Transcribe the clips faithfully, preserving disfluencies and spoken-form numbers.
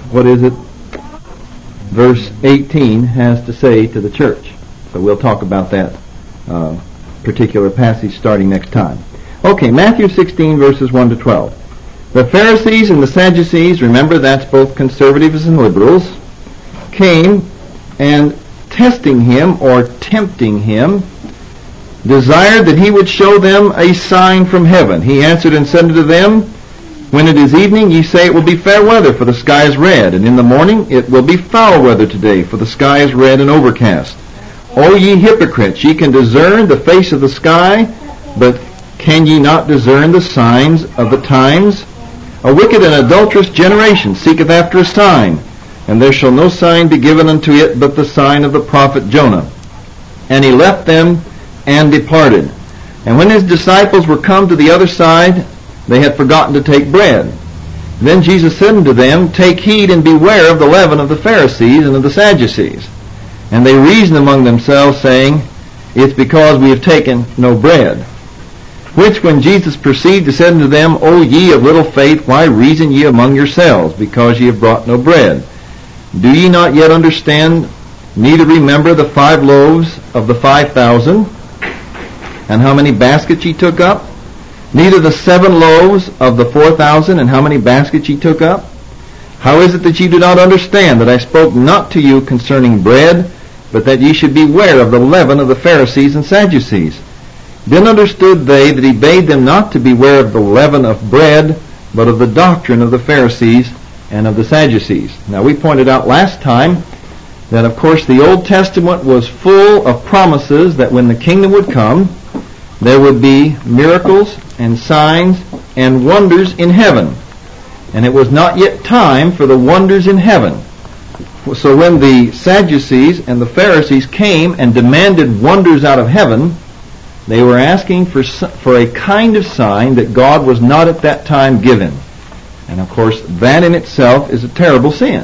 what is it verse eighteen has to say to the church. So we'll talk about that uh, particular passage starting next time. Okay, Matthew sixteen, verses one to twelve. The Pharisees and the Sadducees, remember that's both conservatives and liberals, came and testing him or tempting him, desired that he would show them a sign from heaven. He answered and said unto them, When it is evening, ye say it will be fair weather, for the sky is red, and in the morning it will be foul weather today, for the sky is red and overcast. O ye hypocrites, ye can discern the face of the sky, but can ye not discern the signs of the times? A wicked and adulterous generation seeketh after a sign, and there shall no sign be given unto it but the sign of the prophet Jonah. And he left them and departed. And when his disciples were come to the other side, they had forgotten to take bread. Then Jesus said unto them, Take heed and beware of the leaven of the Pharisees and of the Sadducees. And they reasoned among themselves, saying, It's because we have taken no bread. Which when Jesus perceived, he said unto them, O ye of little faith, why reason ye among yourselves, because ye have brought no bread? Do ye not yet understand, neither remember the five loaves of the five thousand, and how many baskets ye took up? Neither the seven loaves of the four thousand, and how many baskets ye took up? How is it that ye do not understand that I spoke not to you concerning bread, but that ye should beware of the leaven of the Pharisees and Sadducees? Then understood they that he bade them not to beware of the leaven of bread, but of the doctrine of the Pharisees and of the Sadducees. Now we pointed out last time that of course the Old Testament was full of promises that when the kingdom would come, there would be miracles and signs and wonders in heaven. And it was not yet time for the wonders in heaven. So when the Sadducees and the Pharisees came and demanded wonders out of heaven, they were asking for for a kind of sign that God was not at that time given. And of course, that in itself is a terrible sin.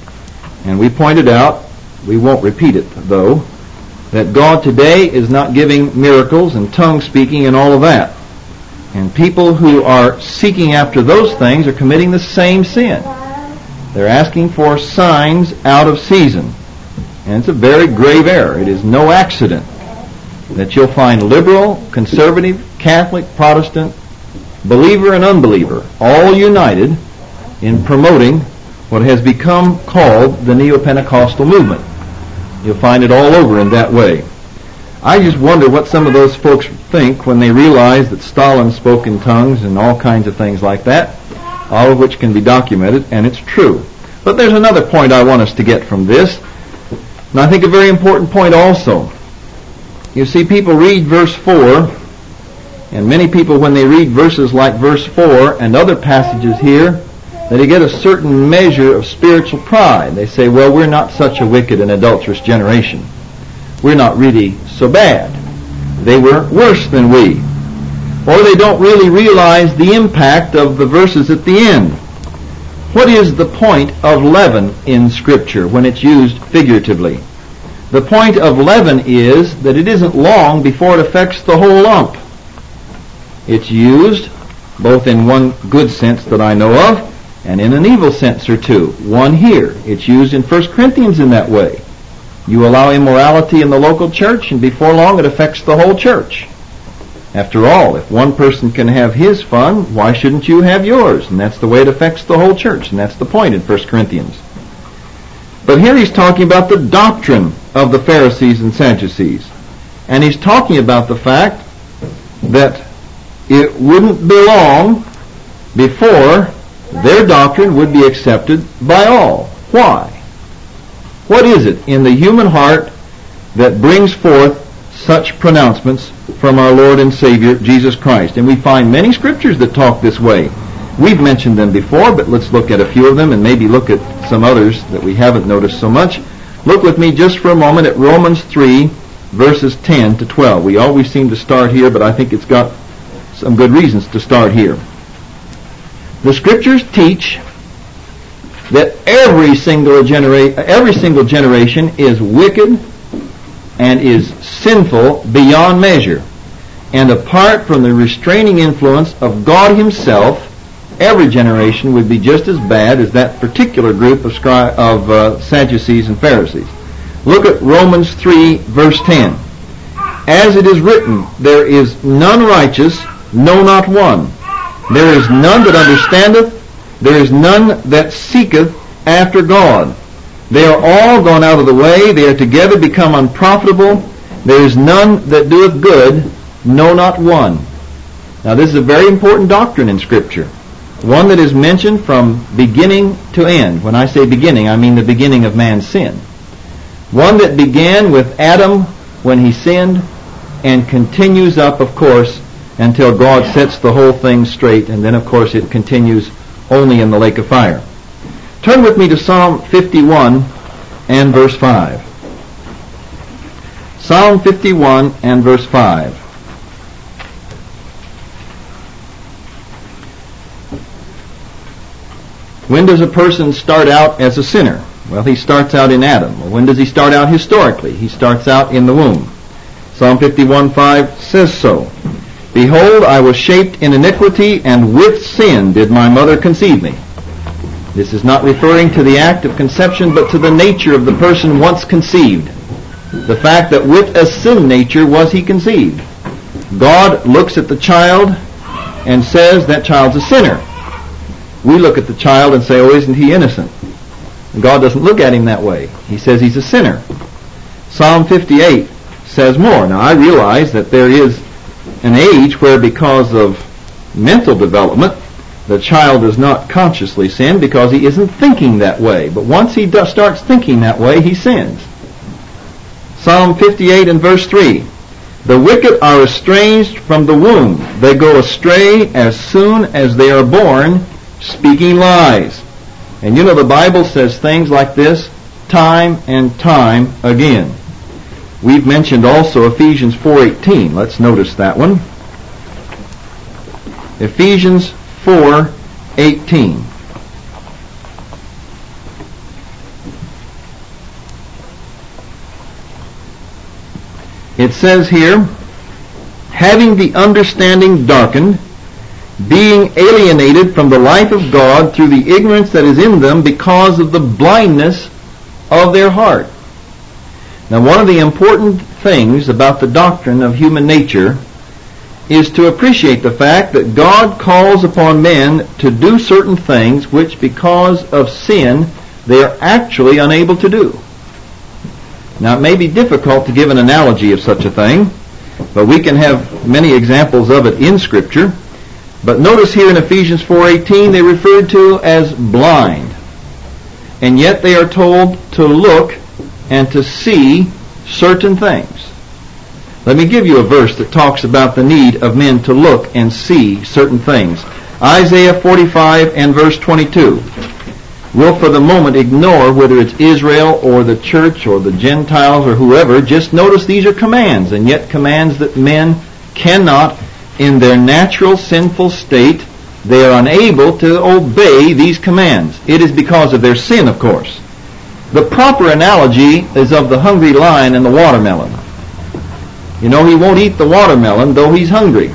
And we pointed out, we won't repeat it though, that God today is not giving miracles and tongue speaking and all of that. And people who are seeking after those things are committing the same sin. They're asking for signs out of season. And it's a very grave error. It is no accident that you'll find liberal, conservative, Catholic, Protestant, believer and unbeliever all united in promoting what has become called the Neo-Pentecostal movement. You'll find it all over in that way. I just wonder what some of those folks think when they realize that Stalin spoke in tongues and all kinds of things like that, all of which can be documented, and it's true. But there's another point I want us to get from this, and I think a very important point also. You see, people read verse four, and many people when they read verses like verse four and other passages here, they get a certain measure of spiritual pride. They say, well, we're not such a wicked and adulterous generation. We're not really so bad. They were worse than we. Or they don't really realize the impact of the verses at the end. What is the point of leaven in Scripture when it's used figuratively? The point of leaven is that it isn't long before it affects the whole lump. It's used both in one good sense that I know of and in an evil sense or two. One here. It's used in First Corinthians in that way. You allow immorality in the local church, and before long it affects the whole church. After all, if one person can have his fun, why shouldn't you have yours? And that's the way it affects the whole church, and that's the point in First Corinthians. But here he's talking about the doctrine of the Pharisees and Sadducees. And he's talking about the fact that it wouldn't be long before their doctrine would be accepted by all. Why? What is it in the human heart that brings forth such pronouncements from our Lord and Savior, Jesus Christ? And we find many scriptures that talk this way. We've mentioned them before, but let's look at a few of them and maybe look at some others that we haven't noticed so much. Look with me just for a moment at Romans three, verses ten to twelve. We always seem to start here, but I think it's got some good reasons to start here. The scriptures teach that every single genera- every single generation is wicked and is sinful beyond measure. And apart from the restraining influence of God Himself, every generation would be just as bad as that particular group of, scri- of uh, Sadducees and Pharisees. Look at Romans three, verse ten. As it is written, there is none righteous, no, not one. There is none that understandeth, there is none that seeketh after God. They are all gone out of the way, they are together become unprofitable. There is none that doeth good, no, not one. Now this is a very important doctrine in Scripture. One that is mentioned from beginning to end. When I say beginning, I mean the beginning of man's sin. One that began with Adam when he sinned and continues up, of course, until God sets the whole thing straight, and then, of course, it continues only in the lake of fire. Turn with me to Psalm fifty-one and verse five. Psalm fifty-one and verse five. When does a person start out as a sinner? Well, he starts out in Adam. Well, when does he start out historically? He starts out in the womb. Psalm fifty-one five says so. Behold, I was shaped in iniquity, and with sin did my mother conceive me. This is not referring to the act of conception, but to the nature of the person once conceived. The fact that with a sin nature was he conceived. God looks at the child and says that child's a sinner. We look at the child and say, oh, isn't he innocent? And God doesn't look at him that way. He says he's a sinner. Psalm fifty-eight says more. Now, I realize that there is an age where, because of mental development, the child does not consciously sin because he isn't thinking that way. But once he does, starts thinking that way, he sins. Psalm fifty-eight and verse three. The wicked are estranged from the womb. They go astray as soon as they are born, speaking lies. And you know the Bible says things like this time and time again. We've mentioned also Ephesians four eighteen. Let's notice that one. Ephesians four eighteen. It says here, having the understanding darkened, being alienated from the life of God through the ignorance that is in them because of the blindness of their heart. Now, one of the important things about the doctrine of human nature is to appreciate the fact that God calls upon men to do certain things which, because of sin, they are actually unable to do. Now, it may be difficult to give an analogy of such a thing, but we can have many examples of it in Scripture. But notice here in Ephesians four eighteen, they're referred to as blind. And yet they are told to look and to see certain things. Let me give you a verse that talks about the need of men to look and see certain things. Isaiah forty-five and verse twenty-two. We'll for the moment ignore whether it's Israel or the church or the Gentiles or whoever. Just notice these are commands, and yet commands that men cannot, in their natural sinful state, they are unable to obey these commands. It is because of their sin, of course. The proper analogy is of the hungry lion and the watermelon. You know, he won't eat the watermelon though he's hungry.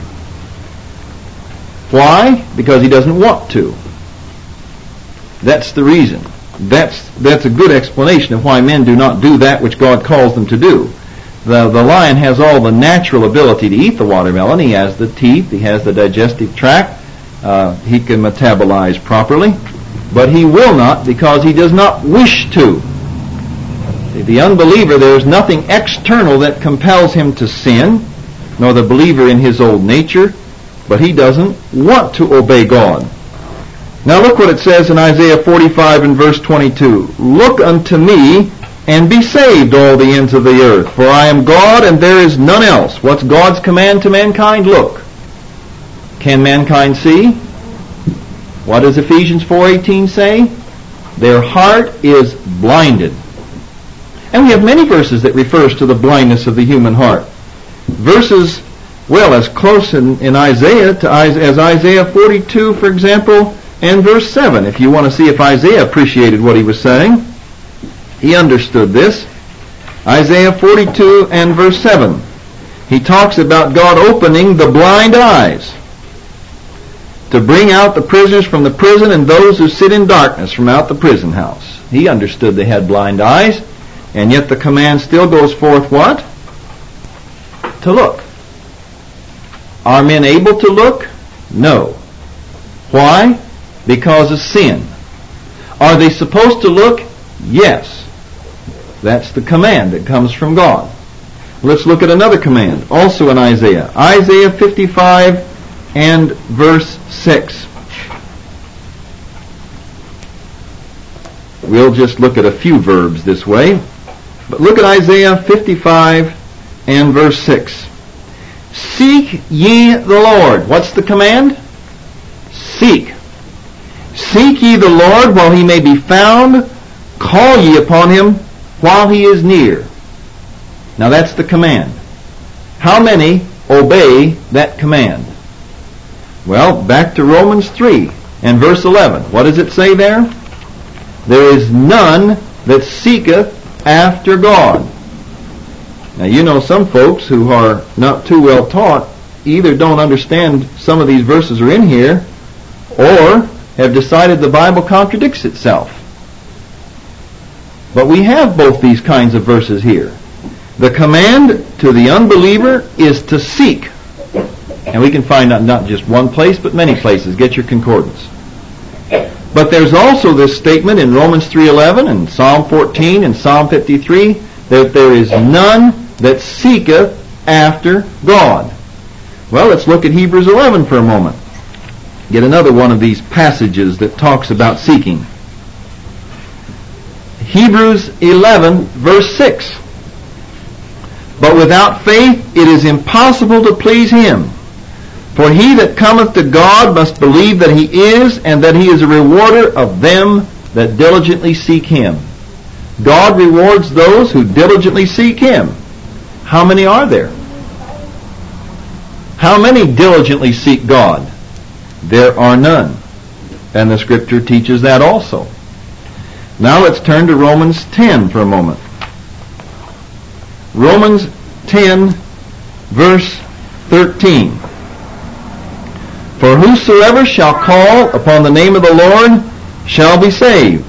Why? Because he doesn't want to. That's the reason. That's that's a good explanation of why men do not do that which God calls them to do. The, the lion has all the natural ability to eat the watermelon. He has the teeth, he has the digestive tract, uh, he can metabolize properly, but he will not because he does not wish to. The unbeliever, there is nothing external that compels him to sin, nor the believer in his old nature, but he doesn't want to obey God. Now look what it says in Isaiah forty-five and verse twenty-two. Look unto me and be saved, all the ends of the earth, for I am God and there is none else. What's God's command to mankind? Look. Can mankind see? What does Ephesians four eighteen say? Their heart is blinded. And we have many verses that refers to the blindness of the human heart. Verses, well, as close in, in Isaiah to as Isaiah forty-two, for example, and verse seven. If you want to see if Isaiah appreciated what he was saying, he understood this. Isaiah forty-two and verse seven. He talks about God opening the blind eyes to bring out the prisoners from the prison and those who sit in darkness from out the prison house. He understood they had blind eyes, and yet the command still goes forth what? To look. Are men able to look? No. Why? Because of sin. Are they supposed to look? Yes. That's the command that comes from God. Let's look at another command, also in Isaiah. Isaiah fifty-five and verse six. We'll just look at a few verbs this way. But look at Isaiah fifty-five and verse six. Seek ye the Lord. What's the command? Seek. Seek ye the Lord while he may be found. Call ye upon him while he is near. Now that's the command. How many obey that command? Well, back to Romans three and verse eleven. What does it say there? There is none that seeketh after God. Now you know some folks who are not too well taught either don't understand some of these verses are in here or have decided the Bible contradicts itself. But we have both these kinds of verses here. The command to the unbeliever is to seek. And we can find not, not just one place, but many places. Get your concordance. But there's also this statement in Romans three eleven and Psalm fourteen and Psalm fifty-three that there is none that seeketh after God. Well, let's look at Hebrews eleven for a moment. Get another one of these passages that talks about seeking. Hebrews eleven verse six. But without faith it is impossible to please him. For he that cometh to God must believe that he is, and that he is a rewarder of them that diligently seek him. God rewards those who diligently seek him. How many are there? How many diligently seek God? There are none. And the Scripture teaches that also. Now let's turn to Romans ten for a moment. Romans ten, verse thirteen. For whosoever shall call upon the name of the Lord shall be saved.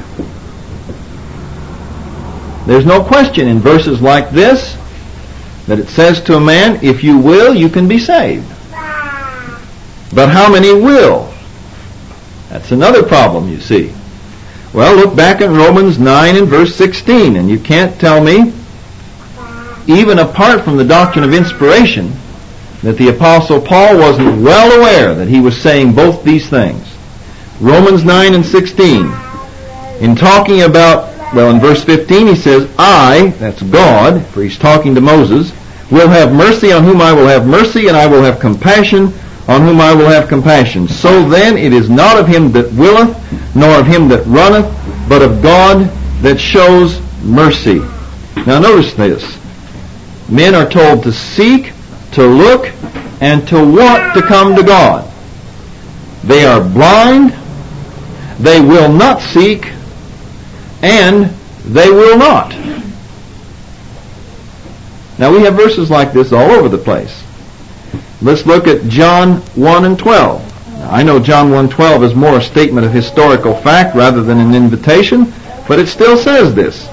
There's no question in verses like this that it says to a man, if you will, you can be saved. But how many will? That's another problem, you see. Well, look back in Romans nine and verse sixteen, and you can't tell me, even apart from the doctrine of inspiration, that the Apostle Paul wasn't well aware that he was saying both these things. Romans nine and sixteen. In talking about, well, in verse fifteen he says, I, that's God, for he's talking to Moses, will have mercy on whom I will have mercy, and I will have compassion on whom I will have compassion. So then it is not of him that willeth, nor of him that runneth, but of God that shows mercy. Now notice this. Men are told to seek, to look, and to want to come to God. They are blind, they will not seek, and they will not. Now we have verses like this all over the place. Let's look at John one and twelve. Now, I know John one twelve is more a statement of historical fact rather than an invitation, but it still says this.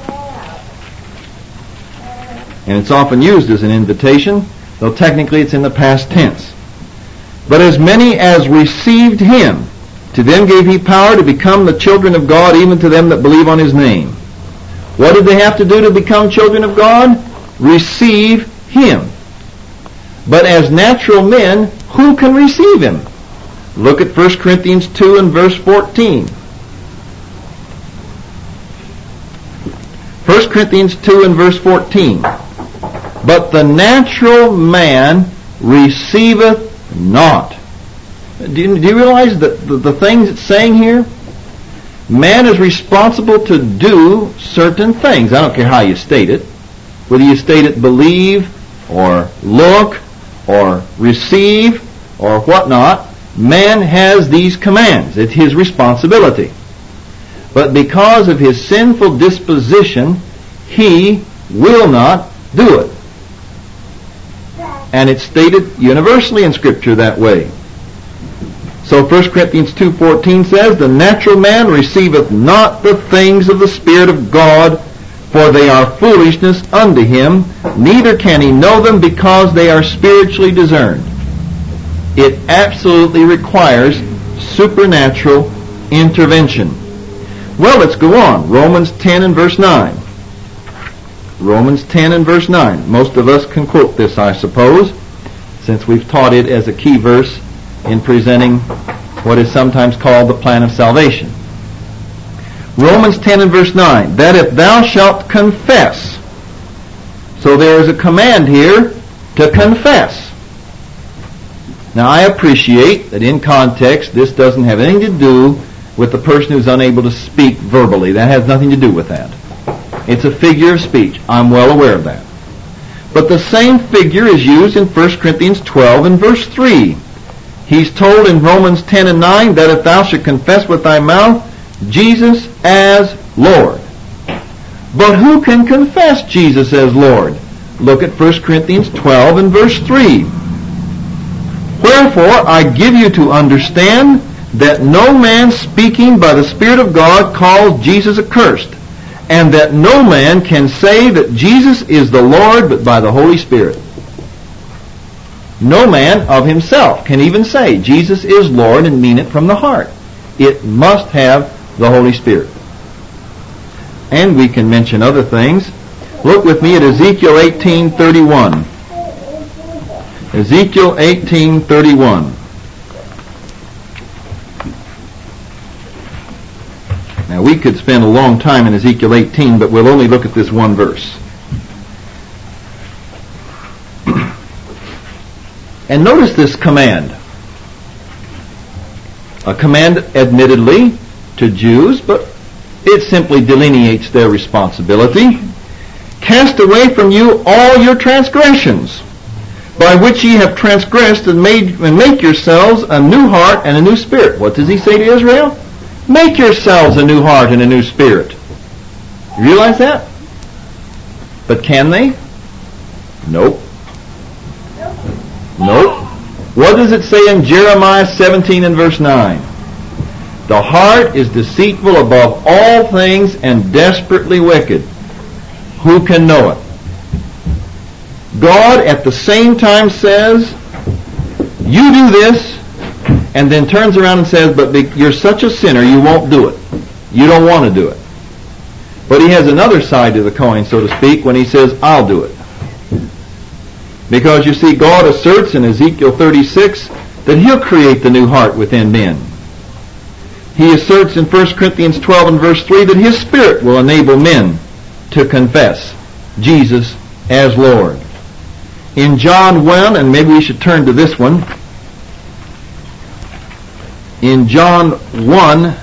And it's often used as an invitation, though technically it's in the past tense. But as many as received him, to them gave he power to become the children of God, even to them that believe on his name. What did they have to do to become children of God? Receive him. But as natural men, who can receive him? Look at First Corinthians two and verse fourteen. First Corinthians two and verse fourteen. But the natural man receiveth not. Do you, do you realize that the, the things it's saying here? Man is responsible to do certain things. I don't care how you state it. Whether you state it believe, or look, or receive, or whatnot, man has these commands. It's his responsibility. But because of his sinful disposition, he will not do it. And it's stated universally in Scripture that way. So First Corinthians two fourteen says, the natural man receiveth not the things of the Spirit of God, for they are foolishness unto him, neither can he know them because they are spiritually discerned. It absolutely requires supernatural intervention. Well, let's go on. Romans ten and verse nine. Romans ten and verse nine. Most of us can quote this, I suppose, since we've taught it as a key verse in presenting what is sometimes called the plan of salvation. Romans ten and verse nine, that if thou shalt confess. So there is a command here to confess. Now I appreciate that in context this doesn't have anything to do with the person who's unable to speak verbally. That has nothing to do with that. It's a figure of speech. I'm well aware of that. But the same figure is used in First Corinthians twelve and verse three. He's told in Romans ten and nine that if thou should confess with thy mouth Jesus as Lord. But who can confess Jesus as Lord? Look at First Corinthians twelve and verse three. Wherefore I give you to understand that no man speaking by the Spirit of God calls Jesus accursed, and that no man can say that Jesus is the Lord but by the Holy Spirit. No man of himself can even say Jesus is Lord and mean it from the heart. It must have the Holy Spirit. And we can mention other things. Look with me at Ezekiel eighteen thirty-one. Ezekiel eighteen thirty-one. Now we could spend a long time in Ezekiel eighteen, but we'll only look at this one verse. And notice this command. A command admittedly to Jews, but it simply delineates their responsibility. Cast away from you all your transgressions, by which ye have transgressed, and made and make yourselves a new heart and a new spirit. What does he say to Israel? Make yourselves a new heart and a new spirit. You realize that? But can they? Nope. Nope. What does it say in Jeremiah seventeen and verse nine? The heart is deceitful above all things and desperately wicked. Who can know it? God at the same time says, you do this, and then turns around and says, but you're such a sinner, you won't do it. You don't want to do it. But he has another side to the coin, so to speak, when he says, I'll do it. Because you see, God asserts in Ezekiel thirty-six that he'll create the new heart within men. He asserts in First Corinthians twelve and verse three that his Spirit will enable men to confess Jesus as Lord. In John one, and maybe we should turn to this one, in John one,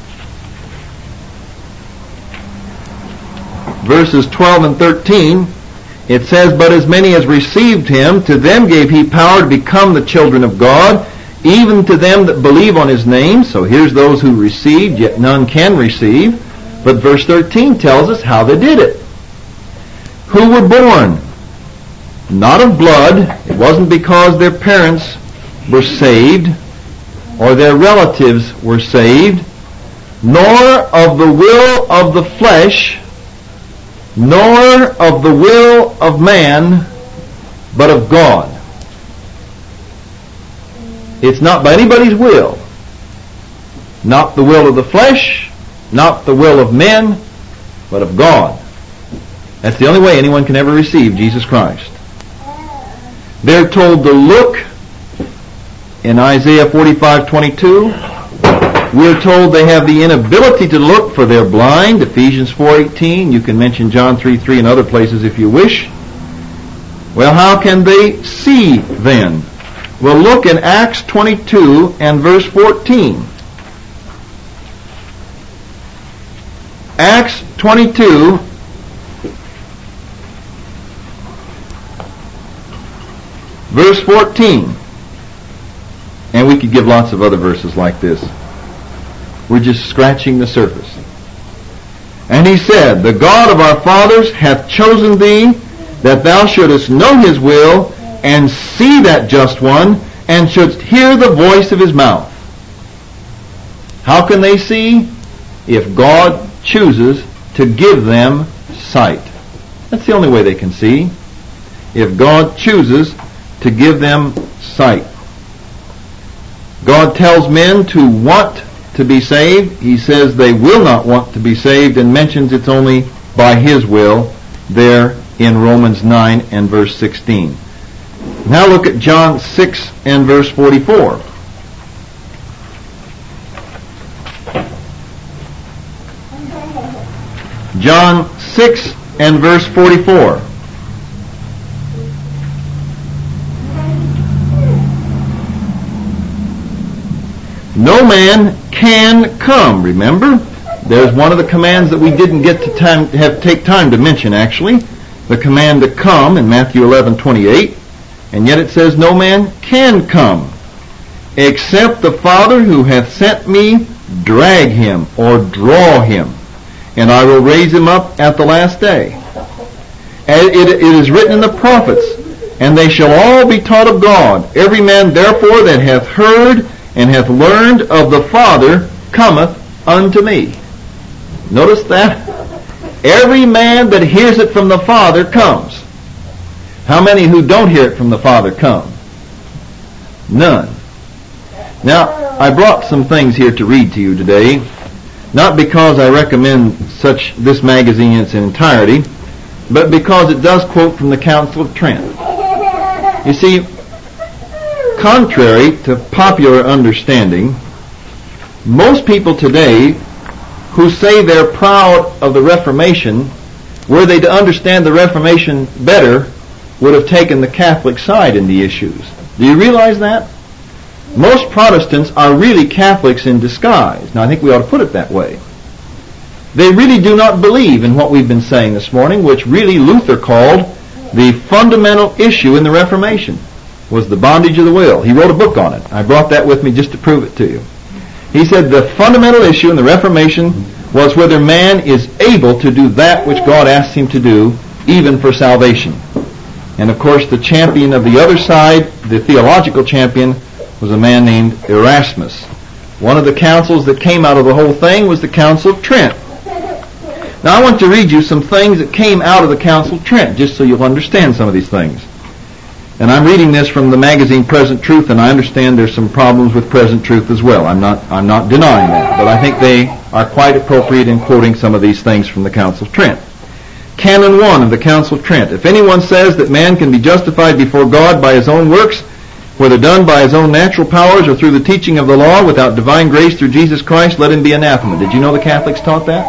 verses twelve and thirteen, it says, but as many as received him, to them gave he power to become the children of God, even to them that believe on his name. So here's those who received, yet none can receive. But verse thirteen tells us how they did it. Who were born not of blood. It wasn't because their parents were saved or their relatives were saved, nor of the will of the flesh, nor of the will of man, but of God. It's not by anybody's will. Not the will of the flesh, not the will of men, but of God. That's the only way anyone can ever receive Jesus Christ. They're told to look in Isaiah forty-five twenty-two. We're told they have the inability to look, for they're blind. Ephesians four eighteen. You can mention John three three and other places if you wish. Well, how can they see then? Well, look in Acts twenty-two and verse fourteen. Acts twenty-two verse fourteen. And we could give lots of other verses like this. We're just scratching the surface. And he said, the God of our fathers hath chosen thee, that thou shouldest know his will, and see that just one, and shouldst hear the voice of his mouth. How can they see? If God chooses to give them sight. That's the only way they can see. If God chooses to give them sight. God tells men to want to be saved. He says they will not want to be saved and mentions it's only by His will there in Romans nine and verse sixteen. Now look at John six and verse forty-four. John six and verse forty-four. No man can come. Remember, there's one of the commands that we didn't get to time, have take time to mention actually. The command to come in Matthew eleven twenty-eight. And yet it says no man can come except the Father who hath sent me drag him or draw him, and I will raise him up at the last day. And it, it is written in the prophets, and they shall all be taught of God. Every man therefore that hath heard and hath learned of the Father cometh unto me. Notice that? Every man that hears it from the Father comes. How many who don't hear it from the Father come? None. Now, I brought some things here to read to you today, not because I recommend such this magazine in its entirety, but because it does quote from the Council of Trent. You see, contrary to popular understanding, most people today who say they're proud of the Reformation, were they to understand the Reformation better, would have taken the Catholic side in the issues. Do you realize that? Most Protestants are really Catholics in disguise. Now, I think we ought to put it that way. They really do not believe in what we've been saying this morning, which really Luther called the fundamental issue in the Reformation, was the bondage of the will. He wrote a book on it. I brought that with me just to prove it to you. He said the fundamental issue in the Reformation was whether man is able to do that which God asks him to do, even for salvation. And of course, the champion of the other side, the theological champion, was a man named Erasmus. One of the councils that came out of the whole thing was the Council of Trent. Now I want to read you some things that came out of the Council of Trent, just so you'll understand some of these things. And I'm reading this from the magazine Present Truth, and I understand there's some problems with Present Truth as well. I'm not I'm not denying that, but I think they are quite appropriate in quoting some of these things from the Council of Trent. Canon one of the Council of Trent. If anyone says that man can be justified before God by his own works, whether done by his own natural powers or through the teaching of the law, without divine grace through Jesus Christ, let him be anathema. Did you know the Catholics taught that?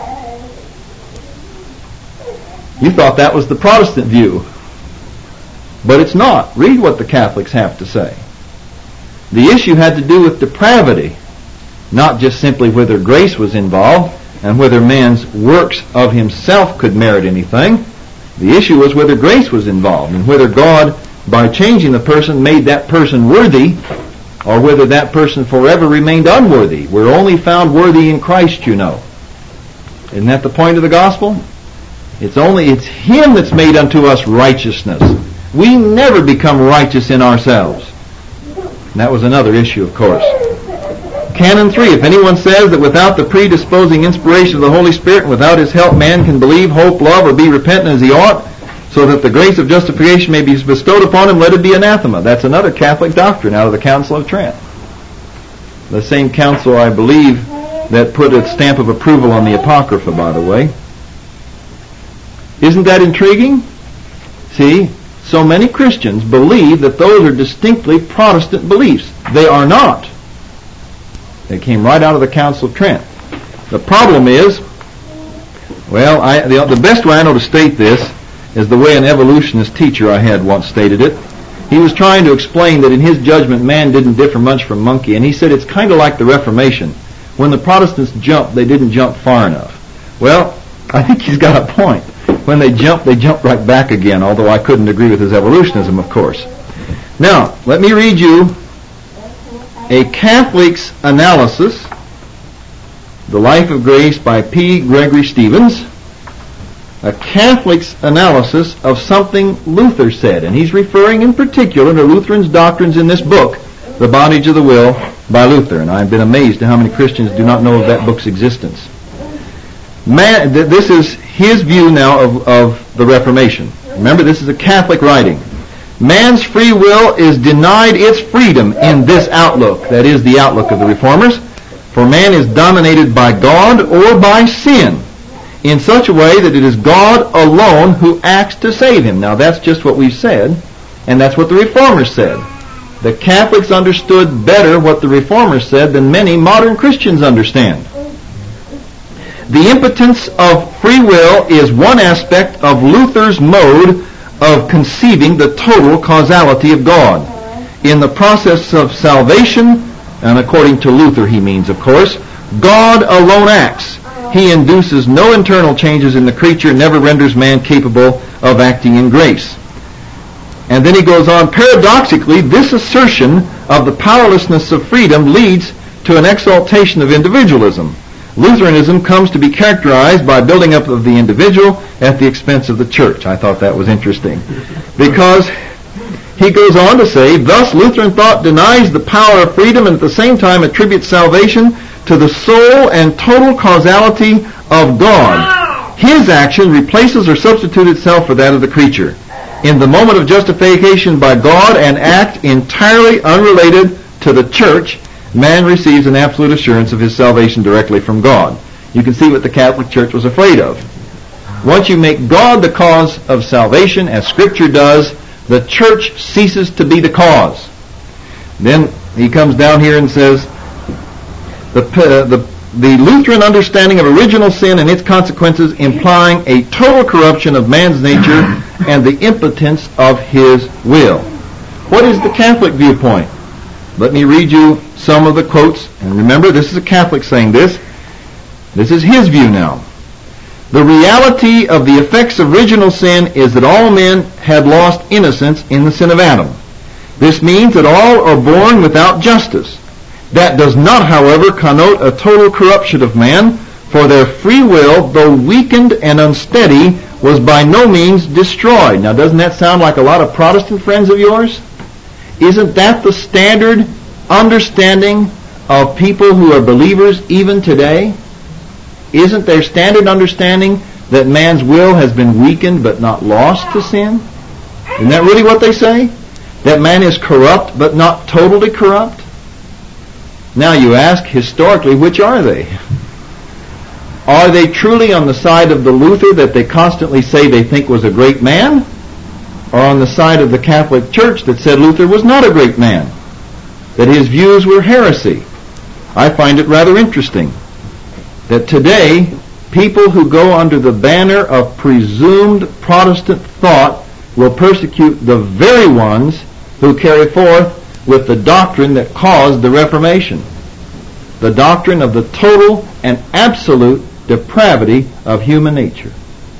You thought that was the Protestant view. But it's not. Read what the Catholics have to say. The issue had to do with depravity, not just simply whether grace was involved and whether man's works of himself could merit anything. The issue was whether grace was involved and whether God, by changing the person, made that person worthy, or whether that person forever remained unworthy. We're only found worthy in Christ, you know. Isn't that the point of the gospel? It's only, it's Him that's made unto us righteousness. We never become righteous in ourselves. And that was another issue, of course. Canon three, if anyone says that without the predisposing inspiration of the Holy Spirit and without His help man can believe, hope, love, or be repentant as he ought, so that the grace of justification may be bestowed upon him, let it be anathema. That's another Catholic doctrine out of the Council of Trent. The same council, I believe, that put its stamp of approval on the Apocrypha, by the way. Isn't that intriguing? See, so many Christians believe that those are distinctly Protestant beliefs. They are not. They came right out of the Council of Trent. The problem is, well, I, the, the best way I know to state this is the way an evolutionist teacher I had once stated it. He was trying to explain that in his judgment man didn't differ much from monkey, and he said it's kind of like the Reformation. When the Protestants jumped, they didn't jump far enough. Well, I think he's got a point. When they jumped, they jumped right back again, although I couldn't agree with his evolutionism, of course. Now, let me read you a Catholic's analysis, The Life of Grace by P. Gregory Stevens, a Catholic's analysis of something Luther said, and he's referring in particular to Lutherans' doctrines in this book, The Bondage of the Will, by Luther, and I've been amazed at how many Christians do not know of that book's existence. Man, th- this is his view now of, of the Reformation. Remember, this is a Catholic writing. Man's free will is denied its freedom in this outlook, that is the outlook of the Reformers, for man is dominated by God or by sin in such a way that it is God alone who acts to save him. Now that's just what we've said, and that's what the Reformers said. The Catholics understood better what the Reformers said than many modern Christians understand. The impotence of free will is one aspect of Luther's mode of conceiving the total causality of God. In the process of salvation, and according to Luther he means, of course, God alone acts. He induces no internal changes in the creature, never renders man capable of acting in grace. And then he goes on, paradoxically, this assertion of the powerlessness of freedom leads to an exaltation of individualism. Lutheranism comes to be characterized by building up of the individual at the expense of the church. I thought that was interesting. Because he goes on to say, thus Lutheran thought denies the power of freedom and at the same time attributes salvation to the sole and total causality of God. His action replaces or substitutes itself for that of the creature. In the moment of justification by God, an act entirely unrelated to the church, man receives an absolute assurance of his salvation directly from God. You can see what the Catholic Church was afraid of. Once you make God the cause of salvation, as Scripture does, the church ceases to be the cause. Then he comes down here and says, the, uh, the, the Lutheran understanding of original sin and its consequences implying a total corruption of man's nature and the impotence of his will. What is the Catholic viewpoint? Let me read you some of the quotes. And remember, this is a Catholic saying this. This is his view now. The reality of the effects of original sin is that all men had lost innocence in the sin of Adam. This means that all are born without justice. That does not, however, connote a total corruption of man, for their free will, though weakened and unsteady, was by no means destroyed. Now, doesn't that sound like a lot of Protestant friends of yours? Isn't that the standard understanding of people who are believers even today? Isn't their standard understanding that man's will has been weakened but not lost to sin? Isn't that really what they say? That man is corrupt but not totally corrupt? Now you ask, historically, which are they? Are they truly on the side of the Luther that they constantly say they think was a great man? Or on the side of the Catholic Church that said Luther was not a great man? That his views were heresy? I find it rather interesting that today people who go under the banner of presumed Protestant thought will persecute the very ones who carry forth with the doctrine that caused the Reformation. The doctrine of the total and absolute depravity of human nature.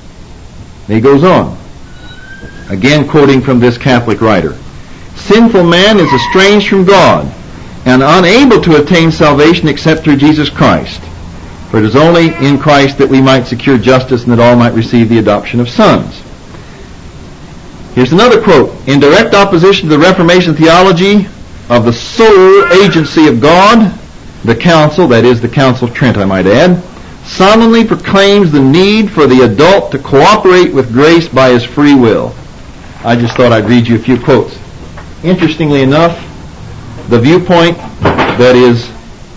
He goes on, again quoting from this Catholic writer. Sinful man is estranged from God and unable to attain salvation except through Jesus Christ. For it is only in Christ that we might secure justice and that all might receive the adoption of sons. Here's another quote. In direct opposition to the Reformation theology of the sole agency of God, the Council, that is the Council of Trent I might add, solemnly proclaims the need for the adult to cooperate with grace by his free will. I just thought I'd read you a few quotes. Interestingly enough, the viewpoint that is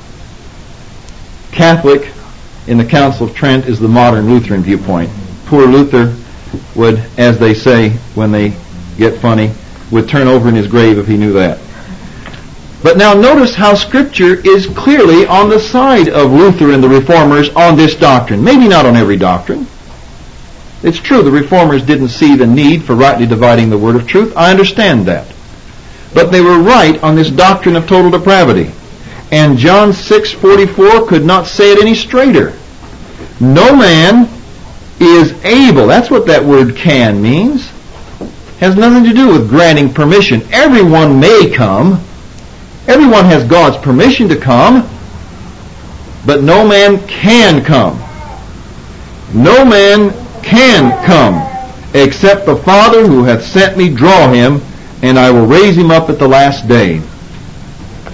Catholic in the Council of Trent is the modern Lutheran viewpoint. Poor Luther would, as they say when they get funny, would turn over in his grave if he knew that. But now notice how Scripture is clearly on the side of Luther and the Reformers on this doctrine. Maybe not on every doctrine. It's true the Reformers didn't see the need for rightly dividing the word of truth. I understand that. But they were right on this doctrine of total depravity. And John six forty-four could not say it any straighter. No man is able, that's what that word can means, has nothing to do with granting permission. Everyone may come. Everyone has God's permission to come. But no man can come. No man can come except the Father who hath sent me draw him, and I will raise him up at the last day.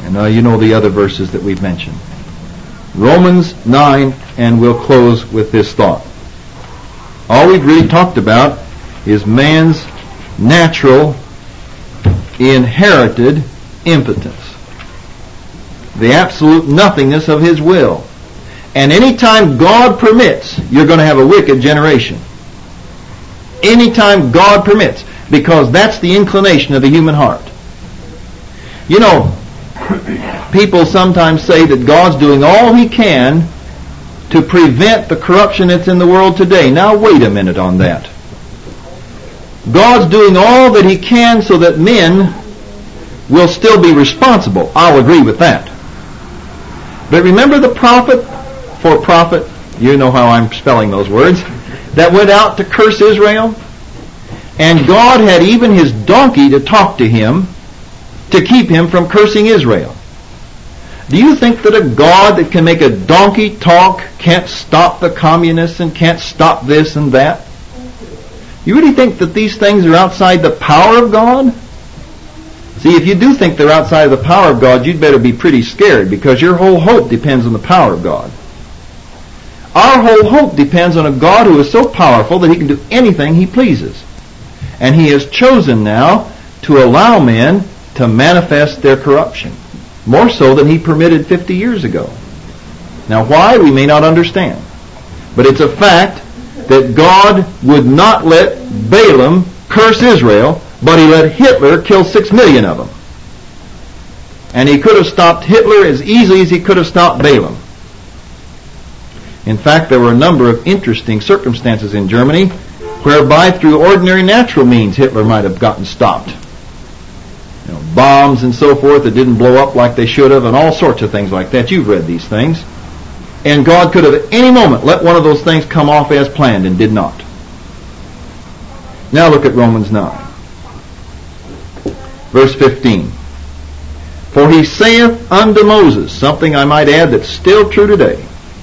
And uh, you know the other verses that we've mentioned. Romans nine, and we'll close with this thought. All we've really talked about is man's natural, inherited impotence. The absolute nothingness of his will. And anytime God permits, you're going to have a wicked generation. Anytime God permits. Because that's the inclination of the human heart. You know, people sometimes say that God's doing all He can to prevent the corruption that's in the world today. Now wait a minute on that. God's doing all that He can so that men will still be responsible. I'll agree with that. But remember the prophet for prophet, you know how I'm spelling those words, that went out to curse Israel? And God had even his donkey to talk to him to keep him from cursing Israel. Do you think that a God that can make a donkey talk can't stop the communists and can't stop this and that? You really think that these things are outside the power of God? See, if you do think they're outside of the power of God, you'd better be pretty scared, because your whole hope depends on the power of God. Our whole hope depends on a God who is so powerful that He can do anything He pleases. And He has chosen now to allow men to manifest their corruption, more so than He permitted fifty years ago. Now why, we may not understand. But it's a fact that God would not let Balaam curse Israel, but He let Hitler kill six million of them. And He could have stopped Hitler as easily as He could have stopped Balaam. In fact, there were a number of interesting circumstances in Germany whereby through ordinary natural means Hitler might have gotten stopped. You know, bombs and so forth that didn't blow up like they should have, and all sorts of things like that. You've read these things. And God could have at any moment let one of those things come off as planned, and did not. Now look at Romans nine. Verse fifteen. For He saith unto Moses, something I might add that's still true today,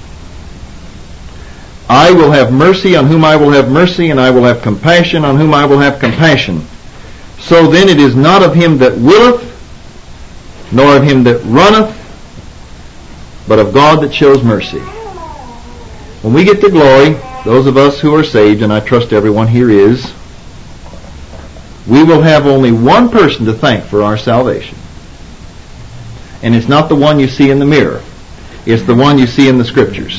I will have mercy on whom I will have mercy, and I will have compassion on whom I will have compassion. So then it is not of him that willeth, nor of him that runneth, but of God that shows mercy. When we get to glory, those of us who are saved, and I trust everyone here is, we will have only one person to thank for our salvation. And it's not the one you see in the mirror. It's the one you see in the Scriptures.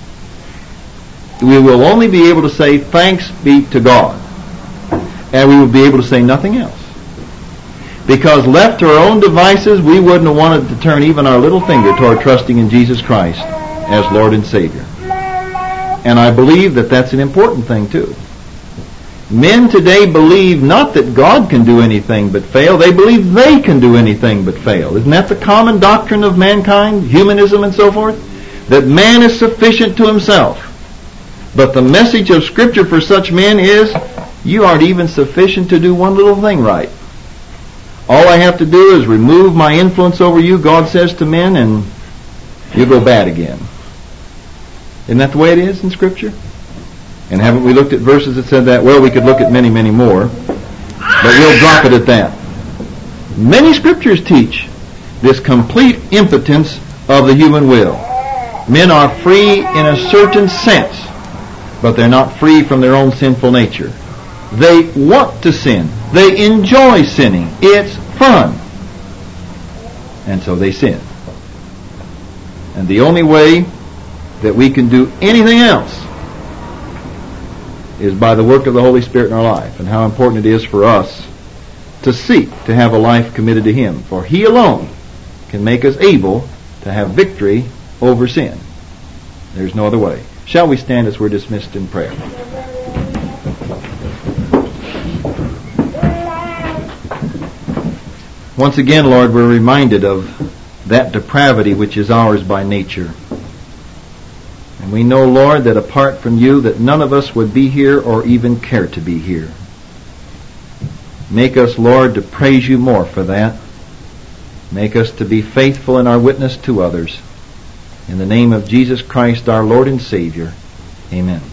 We will only be able to say, thanks be to God. And we will be able to say nothing else. Because left to our own devices, we wouldn't have wanted to turn even our little finger toward trusting in Jesus Christ as Lord and Savior. And I believe that that's an important thing too. Men today believe not that God can do anything but fail. They believe they can do anything but fail. Isn't that the common doctrine of mankind, humanism and so forth? That man is sufficient to himself. But the message of Scripture for such men is, you aren't even sufficient to do one little thing right. All I have to do is remove my influence over you, God says to men, and you go bad again. Isn't that the way it is in Scripture? And haven't we looked at verses that said that? Well, we could look at many, many more. But we'll drop it at that. Many Scriptures teach this complete impotence of the human will. Men are free in a certain sense, but they're not free from their own sinful nature. They want to sin. They enjoy sinning. It's fun. And so they sin. And the only way that we can do anything else is by the work of the Holy Spirit in our life, and how important it is for us to seek to have a life committed to Him. For He alone can make us able to have victory over sin. There's no other way. Shall we stand as we're dismissed in prayer? Once again, Lord, we're reminded of that depravity which is ours by nature. And we know, Lord, that apart from You, that none of us would be here or even care to be here. Make us, Lord, to praise You more for that. Make us to be faithful in our witness to others. In the name of Jesus Christ, our Lord and Savior. Amen.